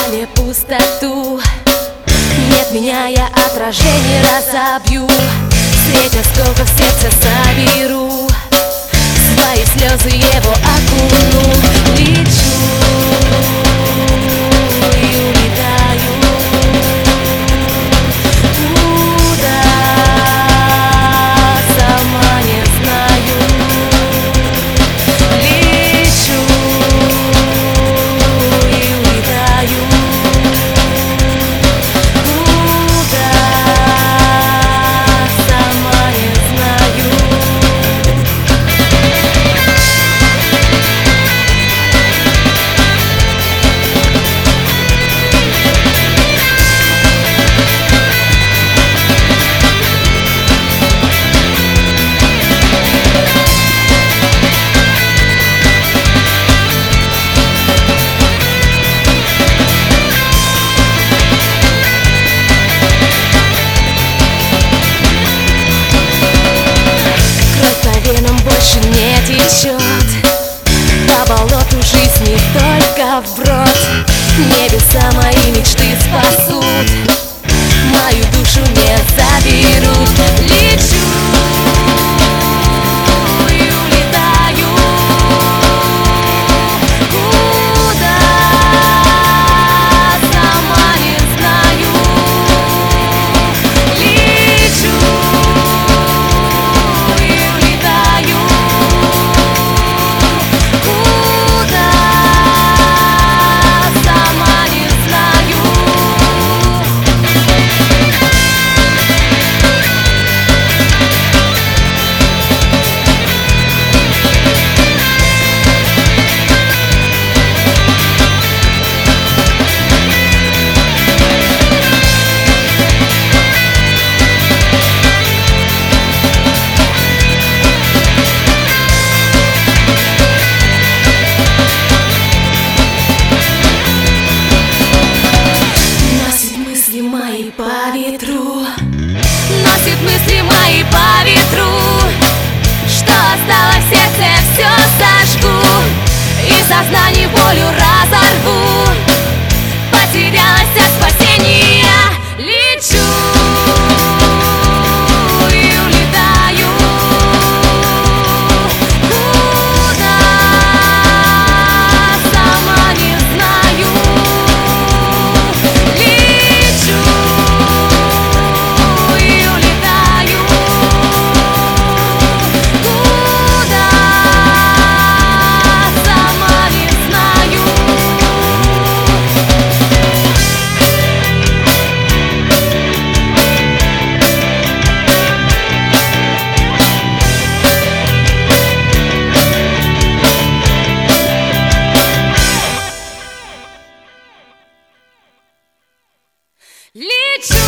вокале пустоту. Нет меня, я отражение разобью. Светя сколько в сердце соберу, свои слезы его окуну. Лечу и улетаю. Куда, сама не знаю. Лечу и улетаю. Куда, сама не знаю. Больше не течет по болоту жизни только вброд. Небеса мои мечты спасут, мою душу не заберут. Лечу и улетаю. Куда, сама не знаю. Лечу и улетаю. Куда, сама не знаю. Носит мысли мои по ветру, носит мысли мои по ветру. Что осталось в сердце, все сожгу, и сознание волю разорву. Потерялась от спасения. Лечу и улетаю. Куда, сама не знаю. Лечу и улетаю. Куда, сама не знаю. Лечу.